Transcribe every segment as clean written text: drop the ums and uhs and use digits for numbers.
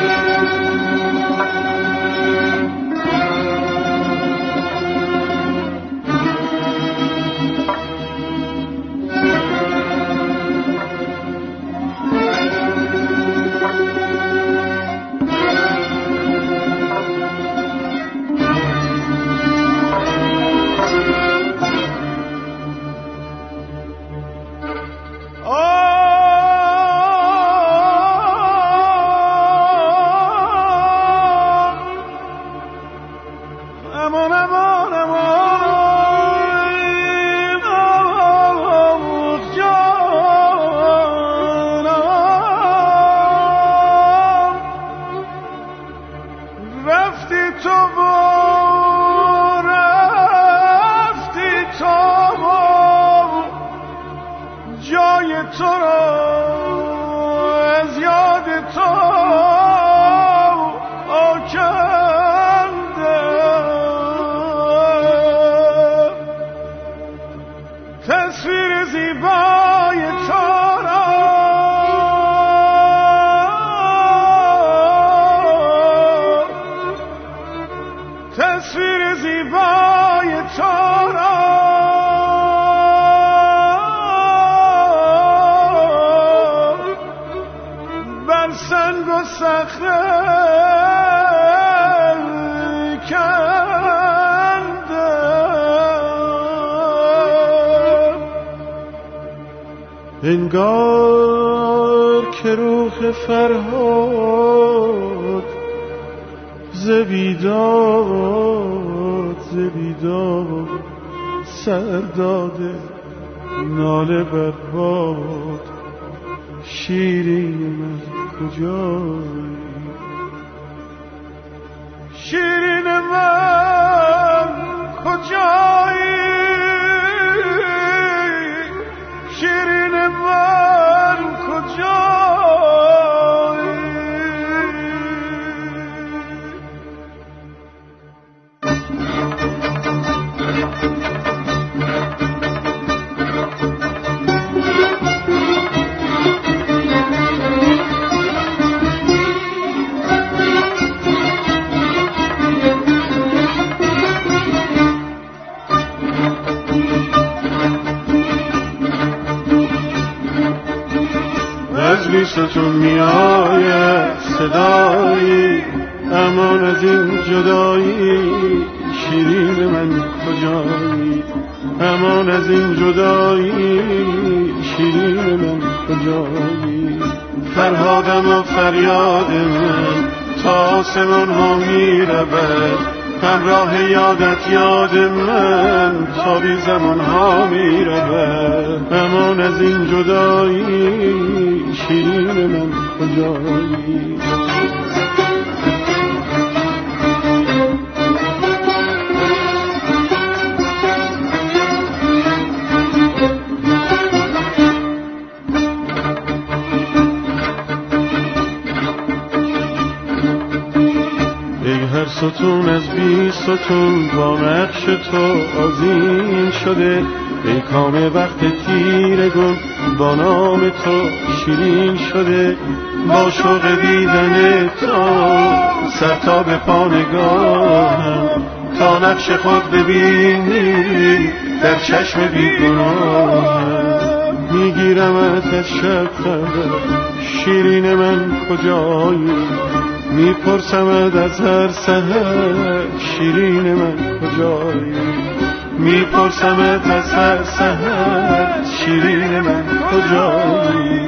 انگار که روح فرهاد ز بیداد سر داده ناله بر باد. شیرین من کجایی، شیرین من کجایی، شیرین من کجایی. بیستون می آید صدایی، امان از این جدایی. شیرین من کجایی، امان از این جدایی. شیرین من کجایی. فرهادم و فریاد من تا آسمان ها می رود، همراه یادت یاد من تا بی زمان ها می رود. امان از این جدایی، شیرین من کجایی. ستون از 20 ستون با نقش تو آذین شده. ای کام وقت تیرگون با نام تو شیرین شده. با شوق دیدن تو سر تا به پا نگاهم، تا نقش خود ببینی در چشم بیگناهم. میگیرمت از شب خبر، شیرین من کجایی. میپرسمت از هر سحر، شیرین من کجایی. میپرسمت از هر سحر، شیرین من کجایی.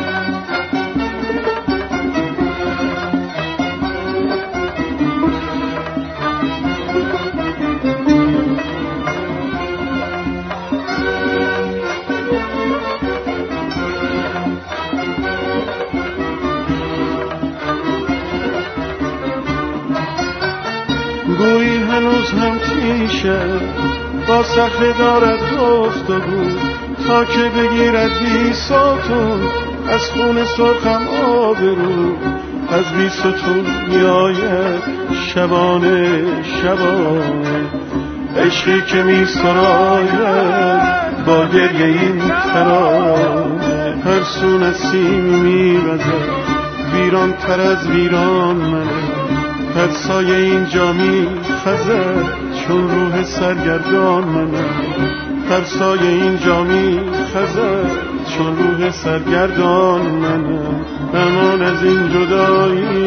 گویی هنوز هم تیشه با صخره دارد گفتگو، تا که بگیرد 20 ستون از خون سرخم آبرو. از 20 ستون می آید شبانه شبانه، عشقی که می سراید با گریه این ترانه. هر سو نسیم می وزد ویران تر از ویران منم، ترسای اینجا می خزد چون روح سرگردان منم، ترسای اینجا می خزد چون روح سرگردان منم. امان از این جدایی